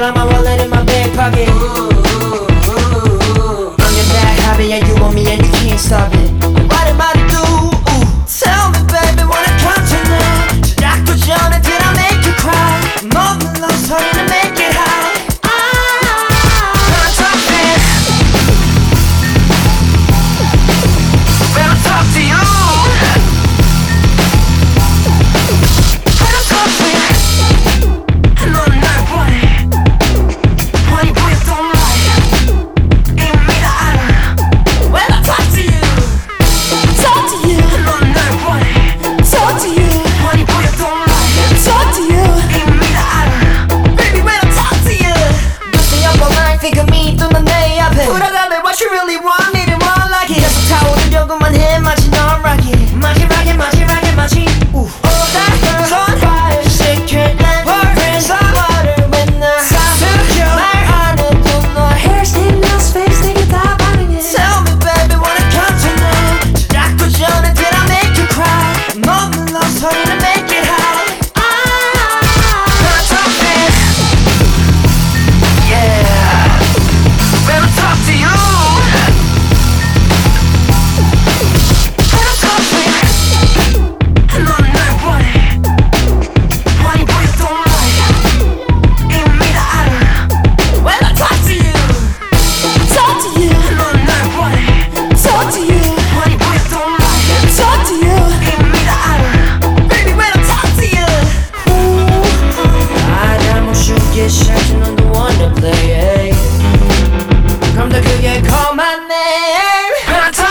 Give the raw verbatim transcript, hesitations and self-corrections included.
like my wallet in my back pocket. Ooh, ooh, ooh, ooh. I'm your bad hobby and you want me and you can't stop it. What am I to do? Ooh. Tell me baby when it comes to love, 시작도 전에 did I make you cry? 먹은 love 소리는 make it high. I'm talking when I talk to you. When I talk to you 넌 날 원해 원이 보였던 말 이미 다 알아. When I talk to you talk to you 넌 날 원해 talk to you 원이 보였던 말 talk to you 이미 다 알아. Baby when I talk to you Listen up all night think of me 또 넌 내 앞에 돌아가면 what you really want need it more like it 계속 타오른 조금만 해 마치 넌 rocket 마지막에 마지막에 마치 Ooh all that girls on fire secret and words of water when I 사수겨 말 안 해도 너 hairstyle nails face 되게 다 반응해 Tell me baby when it comes to love 시작도 전에 did I make you cry 먹은 love 소리는 make it high I'm talking yeah when I talk to you when I talk to you 넌 날 원해 원이 보였던 말 이미 다 알아. When I talk to you talk to you 넌 날 원해 talk to you 원이 보였던 말 talk to you 이미 다 알아. Baby when I talk to you I got 쉽게 시작해 넌 the one to play 그럼 더 크게 call my name When I talk